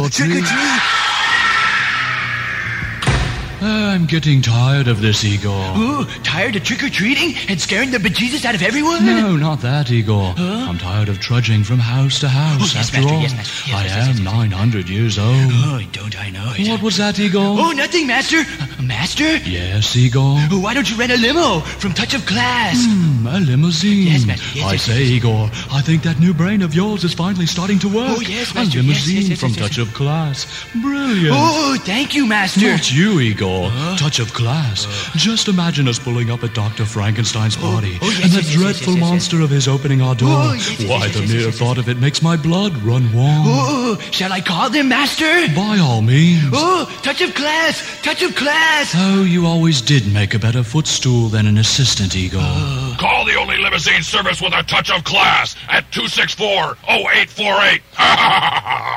or treat. Trick or treat. I'm getting tired of this, Igor. Ooh, tired of trick-or-treating and scaring the bejesus out of everyone? No, not that, Igor. I'm tired of trudging from house to house. Yes, After Master, all, yes, Master. Yes, I yes, am yes. 900 years old. Oh, don't I know it. What was that, Igor? Oh, nothing, Master. Master? Yes, Igor? Oh, why don't you rent a limo from Touch of Class? A limousine. Yes, Master. Yes, I yes, say, yes. Igor, I think that new brain of yours is finally starting to work. Oh, yes, Master. A limousine Yes, yes, yes, from yes, yes. Touch of Class. Brilliant. Oh, thank you, Master. Not you, Igor. Touch of Class. Just imagine us pulling up at Dr. Frankenstein's party, oh, yes, and the yes, yes, dreadful yes, yes, yes. monster of his opening our door. Oh, yes, yes, Why, yes, the yes, mere yes, yes, thought of it makes my blood run warm. Oh, shall I call them, Master? By all means. Oh, Touch of Class! Touch of Class! Oh, you always did make a better footstool than an assistant, Igor. Call the only limousine service with a touch of class at 264-0848.